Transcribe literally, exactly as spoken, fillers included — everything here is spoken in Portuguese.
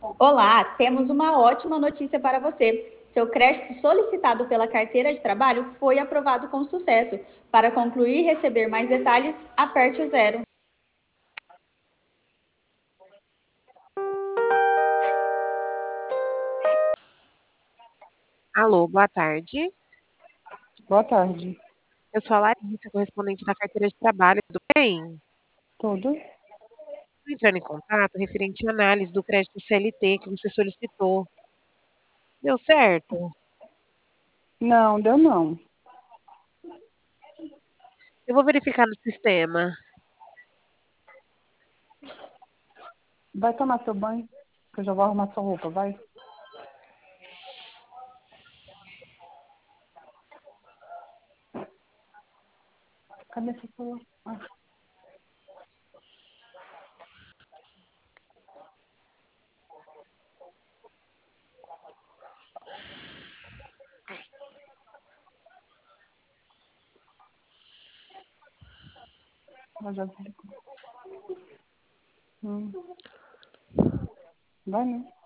Olá, temos uma ótima notícia para você. Seu crédito solicitado pela carteira de trabalho foi aprovado com sucesso. Para concluir e receber mais detalhes, aperte o zero. Alô, boa tarde. Boa tarde. Eu sou a Larissa, correspondente da carteira de trabalho, tudo bem? Tudo? Estou entrando em contato referente à análise do crédito C L T que você solicitou. Deu certo? Não, deu não. Eu vou verificar no sistema. Vai tomar seu banho, que eu já vou arrumar sua roupa, vai. Cadê essa sua? Ah, ela já desligou. Hum. Vai, né?